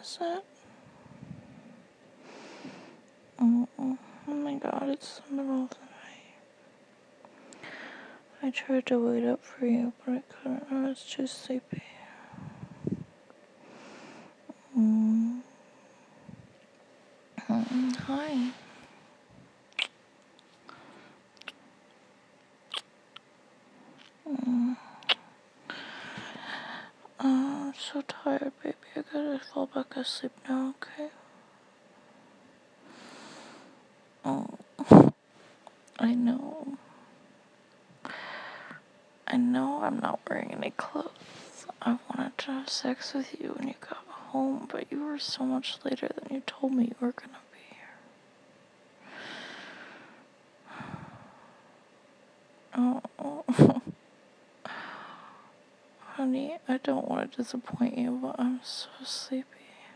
Is it? Oh my god, it's the middle of the night. I tried to wait up for you, but I couldn't. I was too sleepy. Hi. I'm so tired, baby. I gotta fall back asleep now, okay? Oh, I know. I know I'm not wearing any clothes. I wanted to have sex with you when you got home, but you were so much later than you told me you were gonna be here. Oh, honey, I don't want to disappoint you, but I'm so sleepy.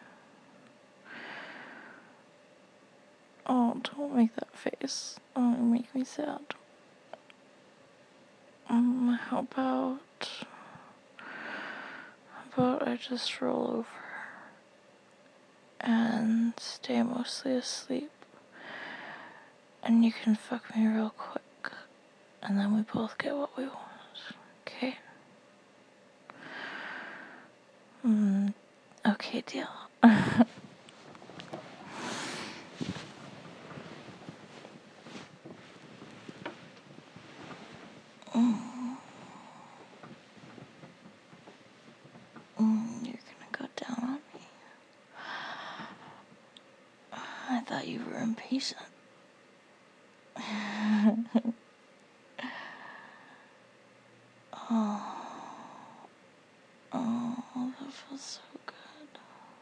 Oh, don't make that face. Oh, you make me sad. How about I just roll over and stay mostly asleep, and you can fuck me real quick, and then we both get what we want, okay? Okay, deal. You're gonna go down on me? I thought you were impatient. Oh, that feels so good.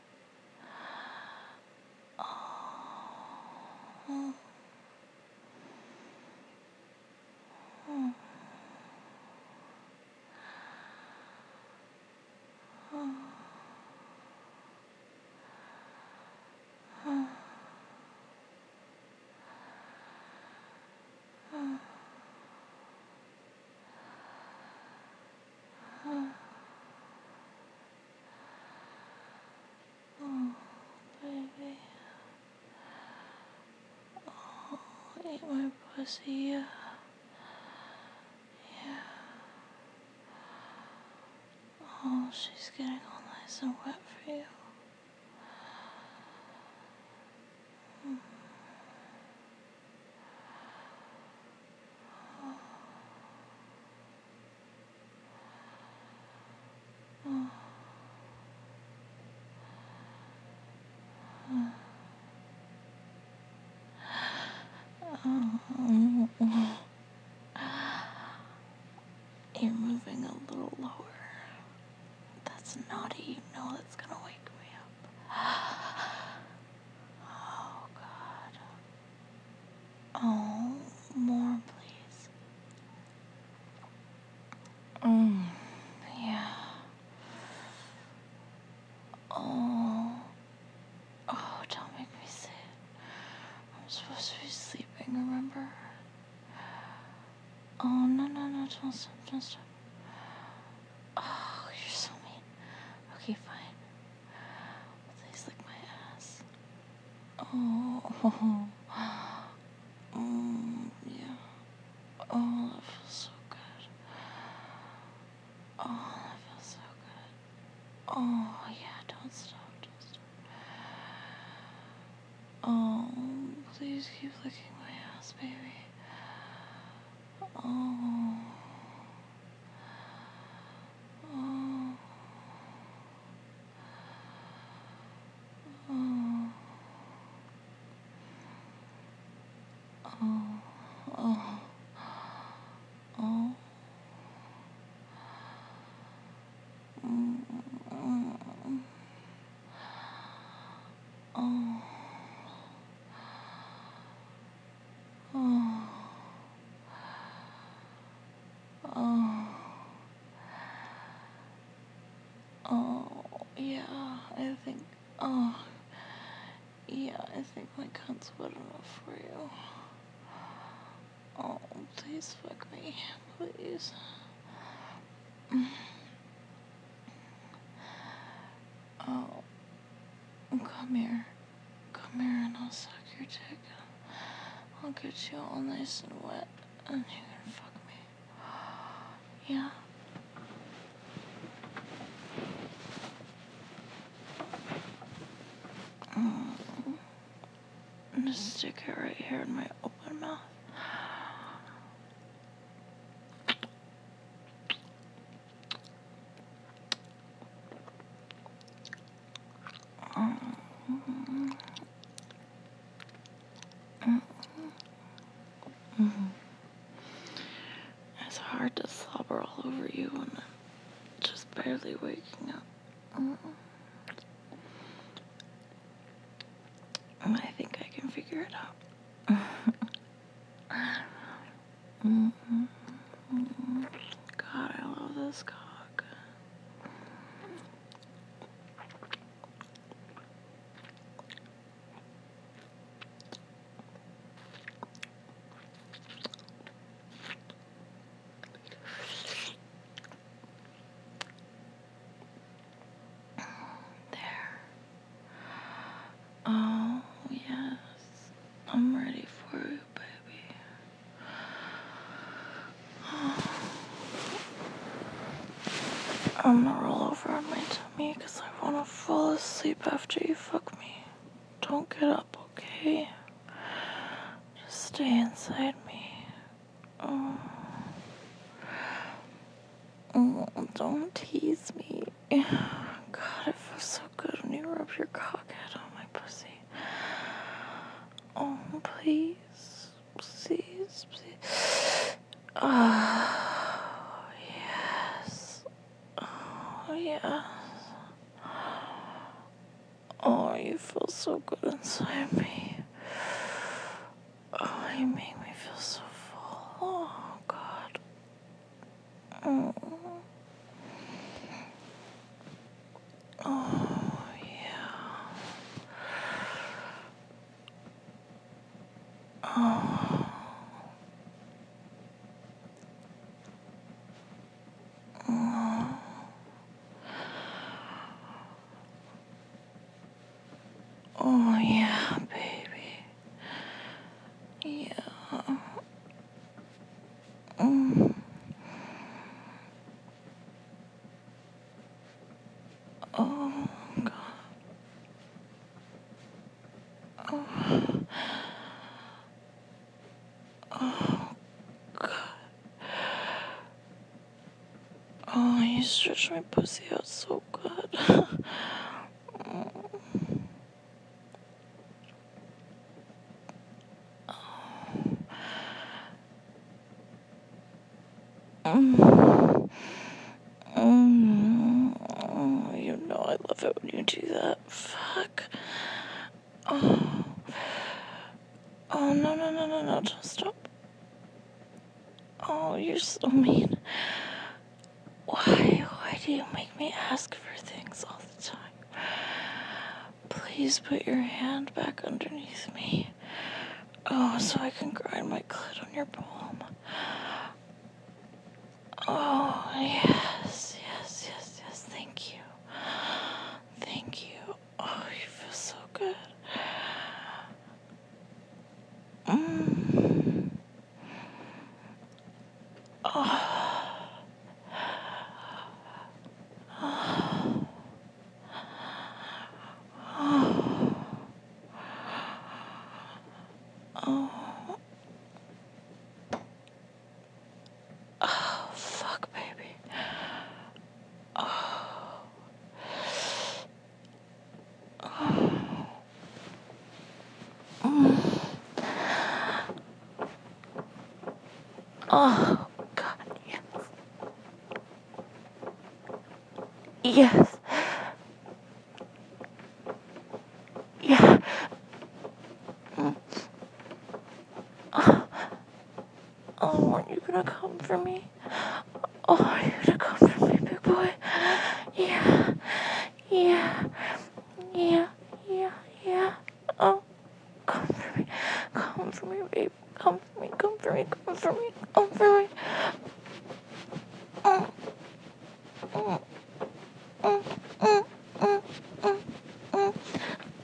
Baby. Eat my pussy, yeah. Oh, she's getting all nice and wet for you. You're moving a little lower. That's naughty. You know that's gonna wake me up. Oh, God. Oh, more, please. Yeah. Oh, don't make me say it. I'm supposed to be sleeping, remember? Oh, no, don't stop, don't stop. Oh, you're so mean. Okay, fine. Please lick my ass. Oh, yeah. Oh, that feels so good. Oh, that feels so good. Oh, yeah, don't stop. Oh, please keep licking my ass, baby. Oh. Oh. Oh. Oh. Oh. Oh. Oh. Oh. Oh. Oh. Yeah, I think. Oh. Yeah, I think my cunt's wet enough for you. Oh, please fuck me. Please. Oh. Come here. Come here and I'll suck your dick. I'll get you all nice and wet and you can fuck me. Yeah. Just stick it right here in my open mouth. It's hard to slobber all over you when I'm just barely waking up. I think I can figure it out. God, I love this cock. There. Oh, yes. I'm ready for you, baby. I'm gonna roll over on my tummy because I want to fall asleep after you fuck me. Don't get up, okay? Just stay inside me. Don't tease me. God, it feels so good when you rub your cockhead on my pussy. Oh, please. Please, please. Oh, yes. Oh, yes. Oh, you feel so good inside me. Oh, you make me feel so full. Oh, God. Oh, yeah. Oh. Oh, yeah, baby. Yeah. Oh, God. Oh, God. Oh, you stretched my pussy out so good. You know I love it when you do that. Fuck. Oh. Oh, no, don't stop. Oh, you're so mean. Why do you make me ask for things all the time? Please put your hand back underneath me. Oh, so I can grind my clit on your palm. Oh, yes. Thank you. Thank you. Oh, you feel so good. Oh, fuck, baby. Oh, God, yes. Yes. Yeah. Oh, aren't you gonna come for me? Oh, are you gonna come for me, big boy? Yeah. Oh, come for me. Come for me, babe. Come for me. Come for me. Mm, mm, mm, mm, mm, mm.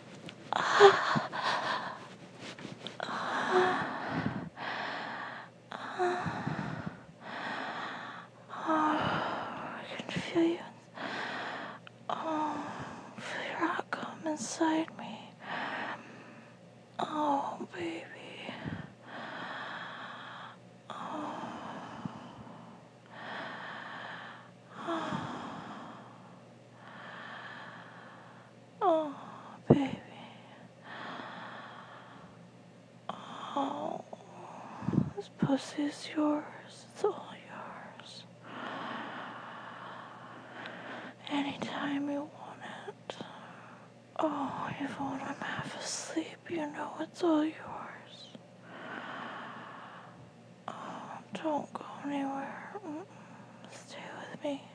pussy's yours. It's all yours. Anytime you want it. Oh, even when I'm half asleep, you know it's all yours. Oh, don't go anywhere. Stay with me.